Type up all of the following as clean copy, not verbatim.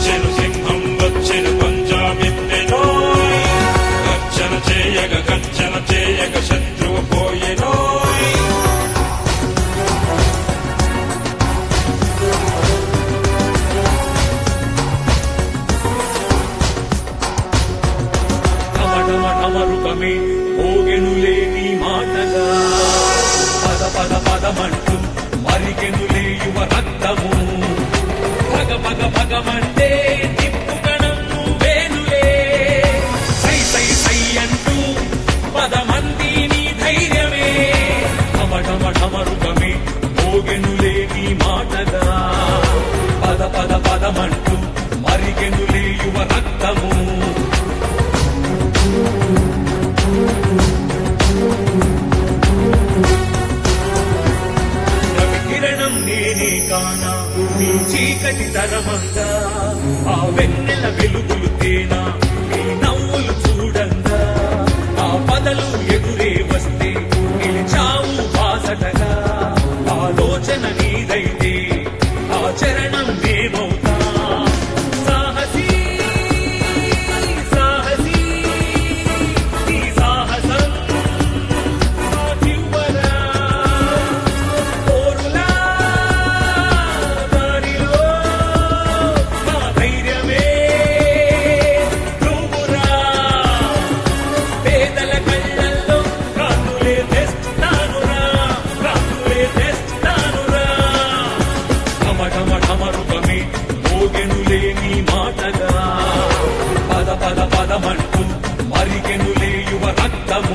వచ్చెను సింహం వచ్చెను పంజాబెత్తెనోయ్ గర్జన చేయగ శత్రువు పోయెనోయ్ ఢమరుకమే మోగెనులే నీ మాటగా పద పద పదమంటూ మరిగెనులే యువ రక్తము పగ పగ పగమంటే తిప్పుగణం నువ్వేనులే సై సై సై అంటూ పదమంది నీ ధైర్యమే ఢమరుకమే మోగెనులే నీ మాటగా పద పద పదమంటూ మరిగెనులే యువ రక్తము కిరణం నేనే కానా నీ చీకటి తరమంగా ఆ వెన్నెల వెలుగులు తేనా నీ నవ్వులు చూడంగా ఆ పదలు ఎదురే వస్తే నిలిచావు బాసటగా ఆలోచన నీదైతే ఆచరణం మేమవుతా సాహసీ సాహసీ నీ సాహసం మాకివ్వరా పోరులా దారిలో మా ధైర్యమే నువ్వురా పేదల కళ్ళల్లో రానులే తెస్తానురా ఢమరుకమే మోగెనులే నీ మాటగా పద పద పదమంటూ మరిగెనులే యువ రక్తము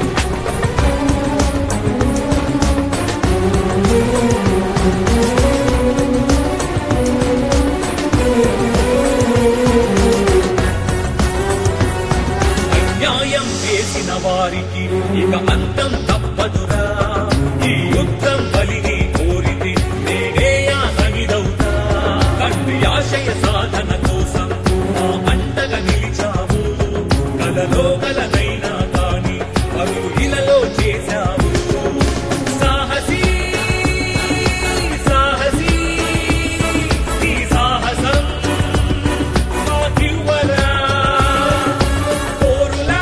అన్యాయం చేసిన వారికి ఇక అంతం తప్పదురా ఈ యుద్ధం బలిని కోరితే నేనేయా సమిదవుతా తండ్రి ఆశయ సాధన కోసం నా అండగా నిలిచావు కలలో కలనైనా కాని పరుగు ఇలలో చేశావు సాహసీ సాహసీ నీ సాహసం మాకివ్వరా పోరులా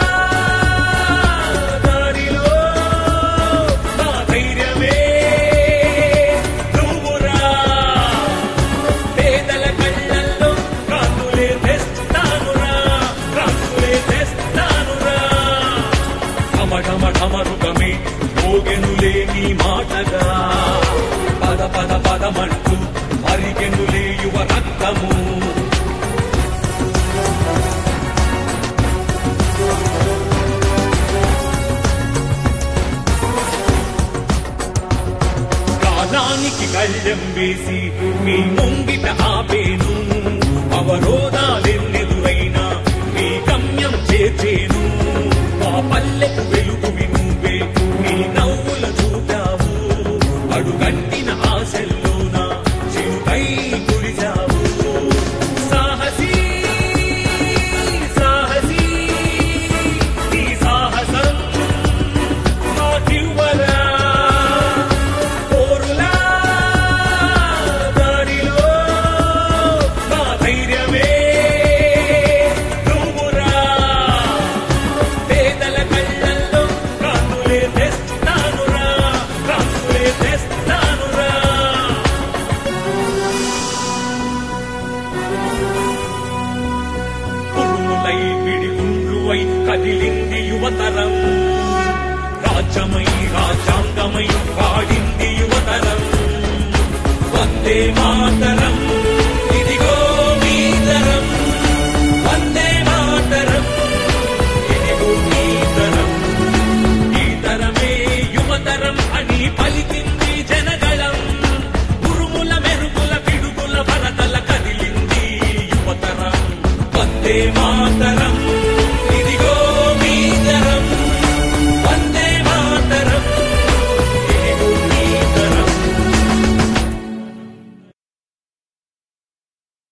దారిలో మా ధైర్యమే నువ్వురా పేదల కళ్ళల్లో రానులే తెస్తానురా ఢమరుకమే మోగెనులే నీ మాటగా పద పద పదమంటూ మరిగెనులే యువ రక్తము కాలానికి కళ్ళెం వేసి మీ ముంగిట ఆపేను అవరోధాలెన్నెదురైనా మీ గమ్యం చేర్చేను మా పల్లెకు వెలుగువి నువ్వే నీ నవ్వుల చూపావు అడుగంటిన ఆశల్లోన చిరుకై కురిశావు సాహసీ సాహసీ నీ సాహసం మాకివ్వరా పోరులా దారిలో మా ధైర్యమే నువ్వురా పేదల కళ్ళల్లో రానులే తెస్తానురా పురుములై పిడిగుండ్రువై కదిలింది యువతరం రాజ్యమై రాజ్యాంగమై వాడింది యువతరం వందే మాతరం ఇదిగో మీ తరం వందే మాతరం ఇదిగో మీ తరం ఈ తరమే యువతరం అని పలికింది జనగళం ఉరుముల మెరుపుల పిడుగుల వరదల కదిలింది యువతరం వందే మాతరం